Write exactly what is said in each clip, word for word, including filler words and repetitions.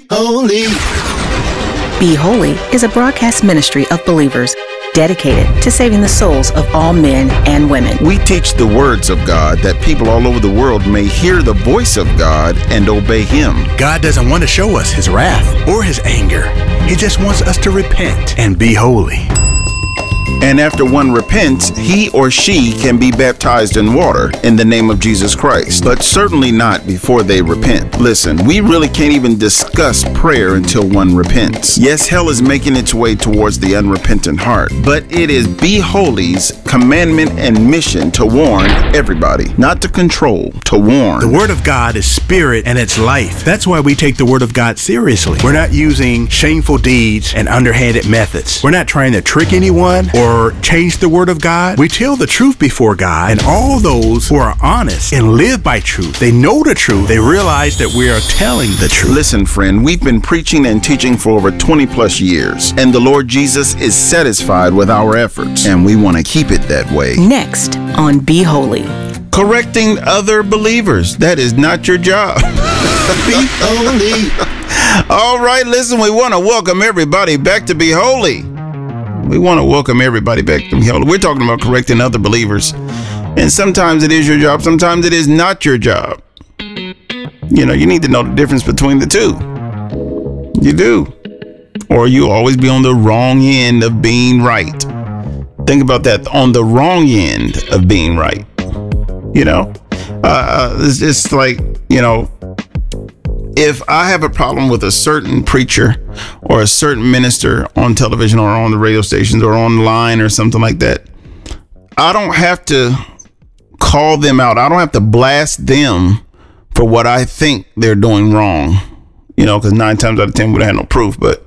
holy. Be Holy is a broadcast ministry of believers dedicated to saving the souls of all men and women. We teach the words of God that people all over the world may hear the voice of God and obey Him. God doesn't want to show us His wrath or His anger. He just wants us to repent and be holy. And after one repents, he or she can be baptized in water in the name of Jesus Christ, but certainly not before they repent. Listen, we really can't even discuss prayer until one repents. Yes, hell is making its way towards the unrepentant heart, but it is Be Holy's commandment and mission to warn everybody, not to control, to warn. The Word of God is spirit and it's life. That's why we take the Word of God seriously. We're not using shameful deeds and underhanded methods. We're not trying to trick anyone or change the Word of God. We tell the truth before God, and all those who are honest and live by truth, they know the truth, they realize that we are telling the truth. Listen, friend, we've been preaching and teaching for over twenty plus years, and the Lord Jesus is satisfied with our efforts, and we want to keep it that way. Next on Be Holy. Correcting other believers. That is not your job. Be holy. All right, listen, we want to welcome everybody back to Be Holy. We want to welcome everybody back to Be Holy. We're talking about correcting other believers. And sometimes it is your job. Sometimes it is not your job. You know, you need to know the difference between the two. You do. Or you always be on the wrong end of being right. Think about that. On the wrong end of being right. You know, uh, it's just like, you know, if I have a problem with a certain preacher or a certain minister on television or on the radio stations or online or something like that, I don't have to call them out. I don't have to blast them for what I think they're doing wrong, you know, because nine times out of ten we don't have no proof. But,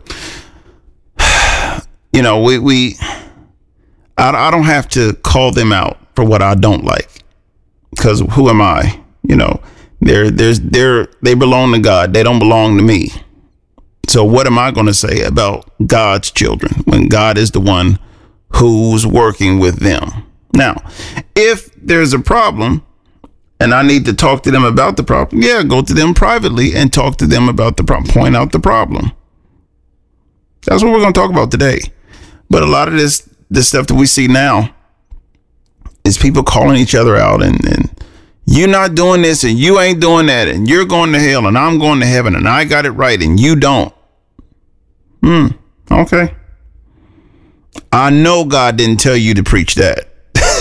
you know, we, we I, I don't have to call them out for what I don't like, because who am I, you know? They're, there's, they're, they belong to God. They don't belong to me. So what am I going to say about God's children when God is the one who's working with them? Now, if there's a problem and I need to talk to them about the problem, yeah, go to them privately and talk to them about the problem, point out the problem. That's what we're going to talk about today. But a lot of this, this stuff that we see now is people calling each other out and, and, you're not doing this and you ain't doing that and you're going to hell and I'm going to heaven and I got it right and you don't. Hmm. Okay. I know God didn't tell you to preach that.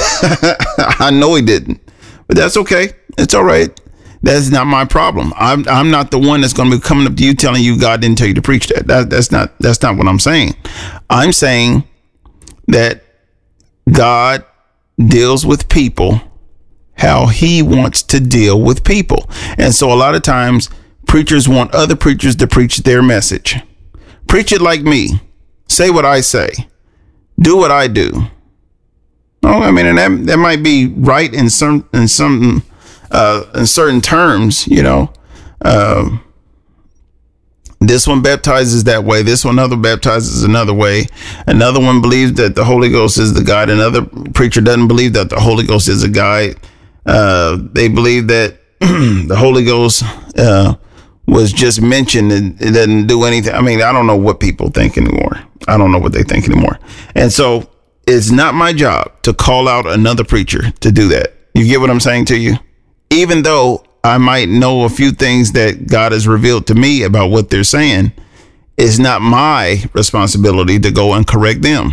I know He didn't, but that's okay. It's all right. That's not my problem. I'm I'm not the one that's going to be coming up to you telling you God didn't tell you to preach that. That that's not that's not what I'm saying. I'm saying that God deals with people how He wants to deal with people. And so a lot of times preachers want other preachers to preach their message. Preach it like me. Say what I say. Do what I do. Oh, I mean, and that, that might be right in some, in some, uh, in certain terms, you know, uh, this one baptizes that way. This one other baptizes another way. Another one believes that the Holy Ghost is the guide. Another preacher doesn't believe that the Holy Ghost is a guide. Uh, they believe that the Holy Ghost uh, was just mentioned and it doesn't do anything. I mean, I don't know what people think anymore. I don't know what they think anymore. And so it's not my job to call out another preacher to do that. You get what I'm saying to you? Even though I might know a few things that God has revealed to me about what they're saying, it's not my responsibility to go and correct them.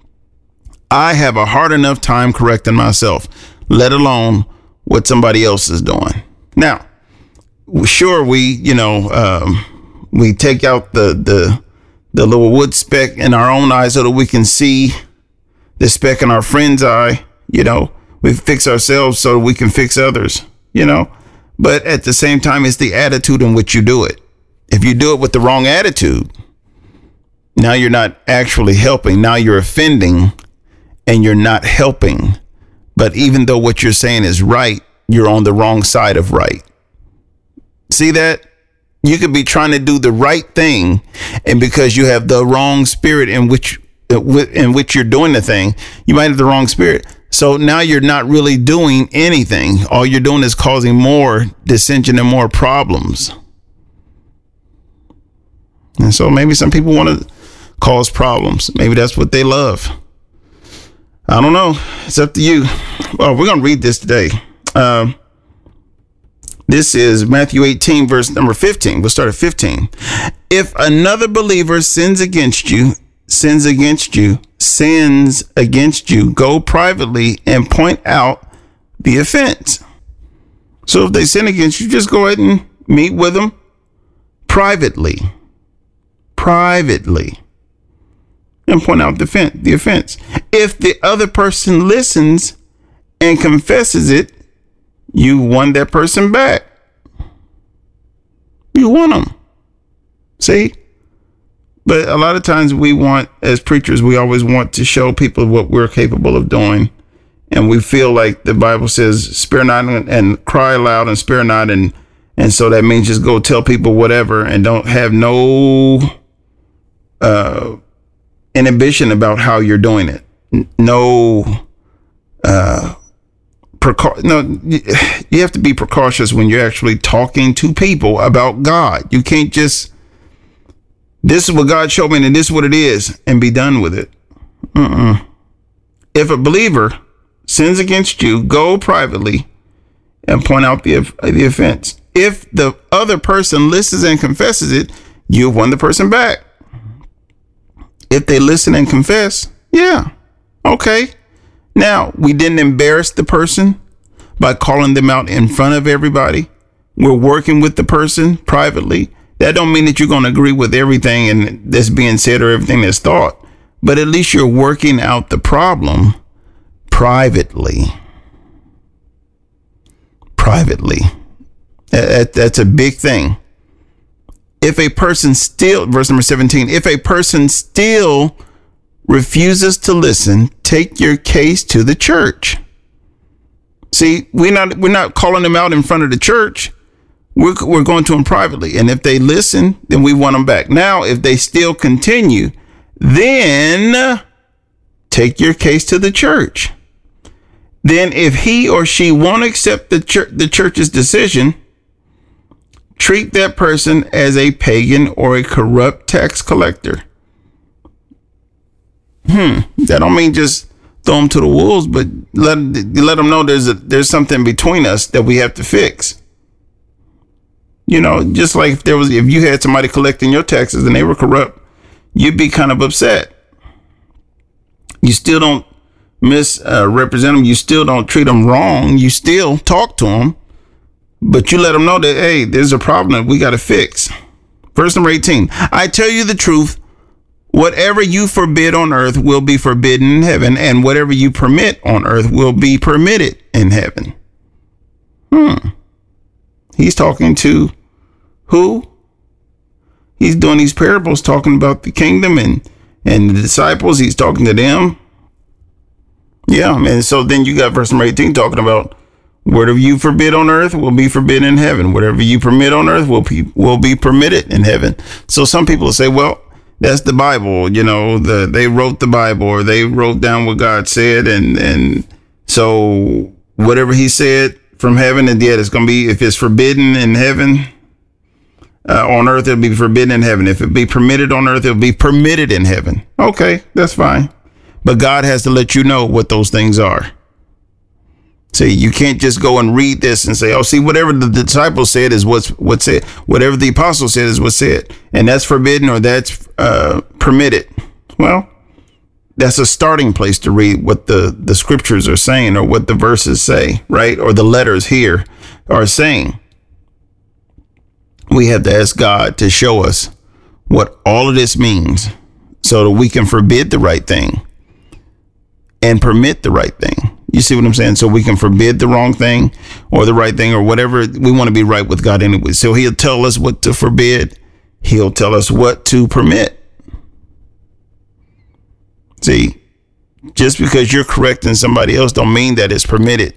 I have a hard enough time correcting myself, let alone what somebody else is doing. Now, sure, we, you know, um, we take out the, the, the little wood speck in our own eye so that we can see the speck in our friend's eye. You know, we fix ourselves so we can fix others, you know, but at the same time, it's the attitude in which you do it. If you do it with the wrong attitude, now you're not actually helping. Now you're offending and you're not helping. But even though what you're saying is right, you're on the wrong side of right. See that? You could be trying to do the right thing, and because you have the wrong spirit in which in which you're doing the thing, you might have the wrong spirit. So now you're not really doing anything. All you're doing is causing more dissension and more problems. And so maybe some people want to cause problems. Maybe that's what they love. I don't know. It's up to you. Well, we're going to read this today. Um, this is Matthew eighteen, verse number fifteen. We'll start at fifteen. If another believer sins against you, sins against you, sins against you, go privately and point out the offense. So if they sin against you, just go ahead and meet with them privately. Privately. And point out the offense, the offense. If the other person listens and confesses it, you won that person back. You won them. See? But a lot of times we want, as preachers, we always want to show people what we're capable of doing. And we feel like the Bible says, spare not and, and cry aloud and spare not. And, and so that means just go tell people whatever and don't have no uh, inhibition about how you're doing it. No, uh, Preca- no, you have to be precautious when you're actually talking to people about God. You can't just, this is what God showed me and this is what it is, and be done with it. Mm-mm. If a believer sins against you, go privately and point out the, the offense. If the other person listens and confesses it, you've won the person back. If they listen and confess, yeah, okay. Now, we didn't embarrass the person by calling them out in front of everybody. We're working with the person privately. That don't mean that you're going to agree with everything and that's being said or everything that's thought, but at least you're working out the problem privately. Privately. That, that's a big thing. If a person still, verse number seventeen, if a person still refuses to listen, take your case to the church. See, we're not we're not calling them out in front of the church. We're we're going to them privately, and if they listen, then we want them back. Now, if they still continue, then take your case to the church. Then, if he or she won't accept the church the church's decision, treat that person as a pagan or a corrupt tax collector. Hmm. That don't mean just throw them to the wolves, but let let them know there's a there's something between us that we have to fix. You know, just like if there was if you had somebody collecting your taxes and they were corrupt, you'd be kind of upset. You still don't misrepresent uh, them. You still don't treat them wrong. You still talk to them, but you let them know that, hey, there's a problem that we got to fix. Verse number eighteen. I tell you the truth. Whatever you forbid on earth will be forbidden in heaven, and whatever you permit on earth will be permitted in heaven. Hmm. He's talking to who? He's doing these parables talking about the kingdom and, and the disciples. He's talking to them. Yeah, and so then you got verse number eighteen talking about whatever you forbid on earth will be forbidden in heaven. Whatever you permit on earth will be, will be permitted in heaven. So some people will say, well, that's the Bible, you know, the, they wrote the Bible or they wrote down what God said. And, and so whatever he said from heaven, and yet it's going to be, if it's forbidden in heaven, uh, on earth, it'll be forbidden in heaven. If it be permitted on earth, it'll be permitted in heaven. Okay, that's fine. But God has to let you know what those things are. See, you can't just go and read this and say, oh, see, whatever the disciples said is what's what's said. Whatever the apostle said is what's said. And that's forbidden or that's uh, permitted. Well, that's a starting place to read what the, the scriptures are saying or what the verses say, right? Or the letters here are saying. We have to ask God to show us what all of this means so that we can forbid the right thing and permit the right thing. You see what I'm saying? So we can forbid the wrong thing or the right thing or whatever. We want to be right with God anyway. So he'll tell us what to forbid. He'll tell us what to permit. See, just because you're correcting somebody else don't mean that it's permitted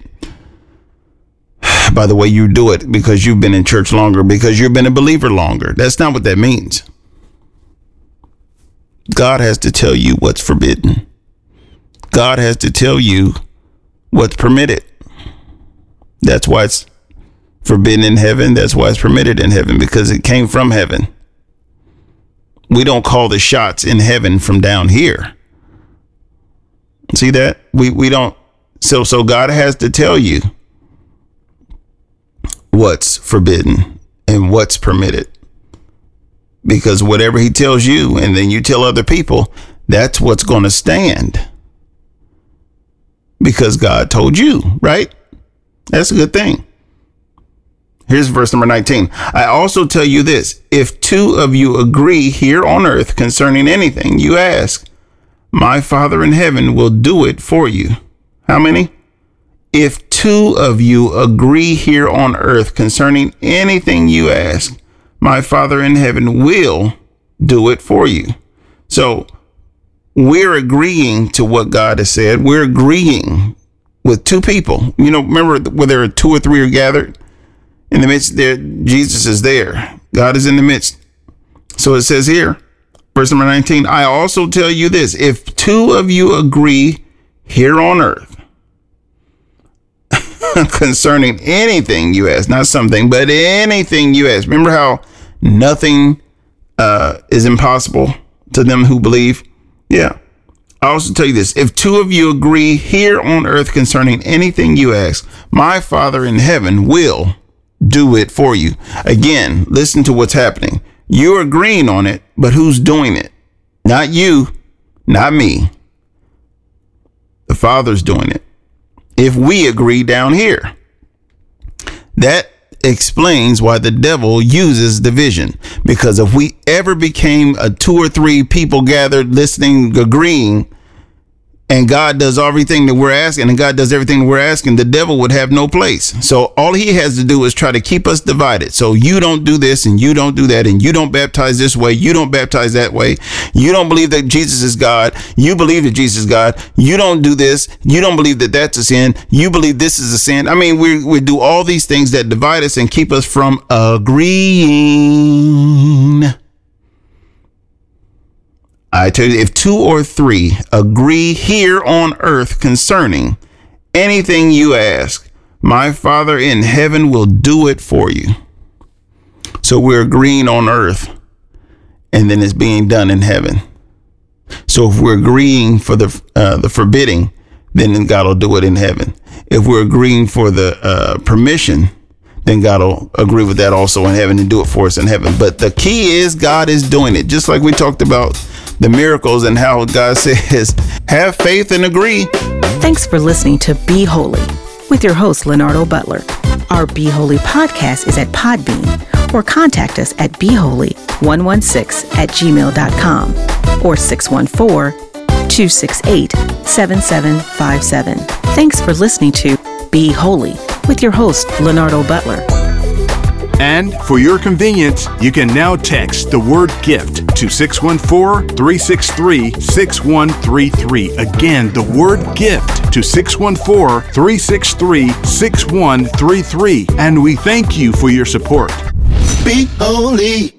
by the way you do it because you've been in church longer, because you've been a believer longer. That's not what that means. God has to tell you what's forbidden. God has to tell you what's permitted. That's why it's forbidden in heaven. That's why it's permitted in heaven, because it came from heaven. we don't call the shots in heaven from down here. See that? We we don't. So so God has to tell you what's forbidden and what's permitted. Because whatever he tells you and then you tell other people, that's what's going to stand. Because God told you, right? That's a good thing. Here's verse number nineteen. I also tell you this, if two of you agree here on earth concerning anything you ask, my Father in heaven will do it for you. How many? If two of you agree here on earth concerning anything you ask, my Father in heaven will do it for you. So we're agreeing to what God has said. We're agreeing with two people. You know, remember where there are two or three are gathered in the midst there, Jesus is there. God is in the midst. So it says here, verse number nineteen, I also tell you this, if two of you agree here on earth concerning anything you ask, not something, but anything you ask. Remember how nothing uh, is impossible to them who believe? Yeah. I also tell you this, if two of you agree here on earth concerning anything you ask, my Father in heaven will do it for you. Again, listen to what's happening. You're agreeing on it, but who's doing it? Not you, not me. The Father's doing it. If we agree down here, that explains why the devil uses division. Because if we ever became a two or three people gathered, listening, agreeing, and God does everything that we're asking, and God does everything that we're asking, the devil would have no place. So all he has to do is try to keep us divided. So you don't do this, and you don't do that, and you don't baptize this way, you don't baptize that way. You don't believe that Jesus is God. You believe that Jesus is God. You don't do this. You don't believe that that's a sin. You believe this is a sin. I mean, we we do all these things that divide us and keep us from agreeing. I tell you, if two or three agree here on earth concerning anything you ask, my Father in heaven will do it for you. So we're agreeing on earth, and then it's being done in heaven. So if we're agreeing for the uh, the forbidding, then God will do it in heaven. If we're agreeing for the uh, permission, then God will agree with that also in heaven and do it for us in heaven. But the key is God is doing it. Just like we talked about the miracles and how God says, have faith and agree. Thanks for listening to Be Holy with your host, Leonardo Butler. Our Be Holy podcast is at Podbean, or contact us at be holy one one six at gmail dot com or six one four, two six eight, seven seven five seven. Thanks for listening to Be Holy with your host, Leonardo Butler. And for your convenience, you can now text the word gift to six one four, three six three, six one three three. Again, the word gift to six one four, three six three, six one three three. And we thank you for your support. Be holy.